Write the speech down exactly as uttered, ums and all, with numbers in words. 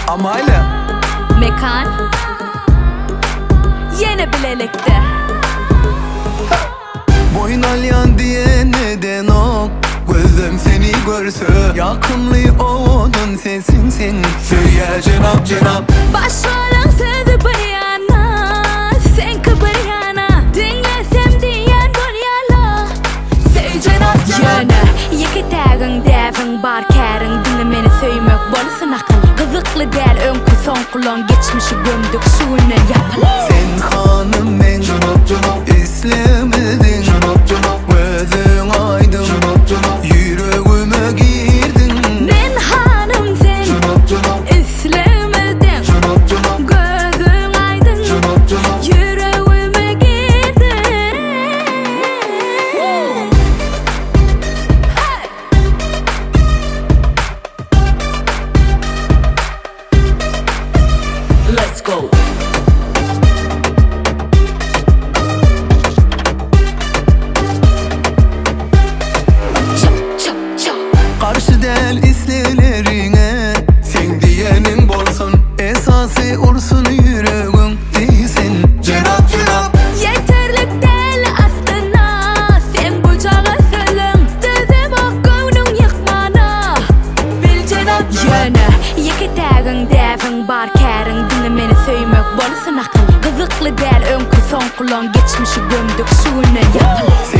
Ama hala Mekan yine bilelekte. boyun alyan diye neden ok. Gözüm seni görse yakınlığı oğudun sesin sen. Söyle cenap cenap. Başvaran sözü bayana, sen kıbayana. Dinlesem diyen dünyala. Say cenap cenap. Yana iki tagın devin bar kärın. Dinlemeni söymek bolsun akıl. Kızıklı del önkü son kulon. Geçmişi gömdük suyuna yapalım. Sen hanım men cenap cenap. İslemedin cenap cenap. Gözün aydın cenap cenap. Yüreğime girdin. Ben hanım sen Cenap cenap. İslemedin Cenap cenap. Gözün aydın Cenap cenap. Yüreğime girdin. Let's go. Çap çap çap. Karşı del islelerine sen diyenin bolsun. Esası ursun yüreğin değilsin. Cenap cenap. Yeterlik değil aslında. Sen bucağı sölün. Düzüm o gönlün yıkmana. Bil cenap yana iki tagın devin bar kärın. Dinlemeni söymek bolsun akıl. Kızıklı del önkü son kulon. Geçmişi gömdük suyuna yapalım.